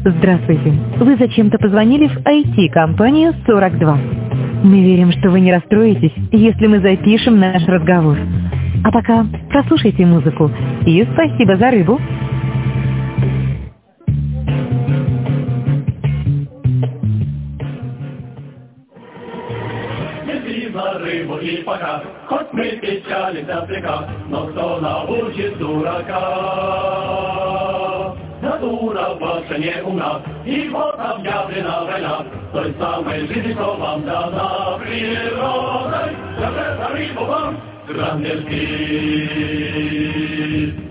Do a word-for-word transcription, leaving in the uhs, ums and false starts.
Здравствуйте. Вы зачем-то позвонили в ай ти-компанию сорок два. Мы верим, что вы не расстроитесь, если мы запишем наш разговор. А пока прослушайте музыку. И спасибо за рыбу. За рыбу и пока, хоть мы печалимся слегка, но кто научит дурака? Натура больше не умна, и вот объявлена война, той самой жизни, что вам дана природой. Даже за рыбу вам грандерский.